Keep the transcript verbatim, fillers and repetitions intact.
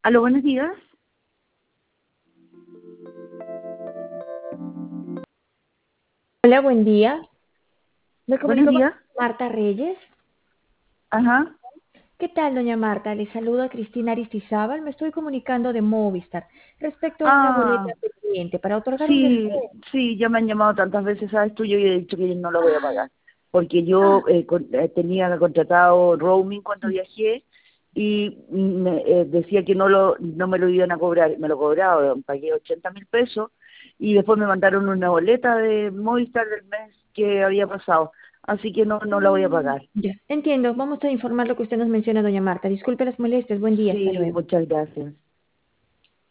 Aló, buenos días. Hola, buen día. Me Buenos comunico con días. Marta Reyes. Ajá. ¿Qué tal, doña Marta? Le saludo a Cristina Aristizábal. Me estoy comunicando de Movistar respecto a una boleta Ah, pendiente para otorgar un sí, descuento. sí, ya me han llamado tantas veces, ¿sabes tú? Yo he dicho que yo no lo voy a Ah, pagar, porque yo ah, eh, con- eh, tenía contratado roaming cuando sí. viajé y me, eh, decía que no lo no me lo iban a cobrar, me lo cobraron, pagué ochenta mil pesos y después me mandaron una boleta de Movistar del mes que había pasado, así que no, no la voy a Mm, pagar. ya, entiendo. Vamos a informar lo que usted nos menciona, doña Marta. Disculpe las molestias. Buen día. Hasta Sí, luego. muchas gracias.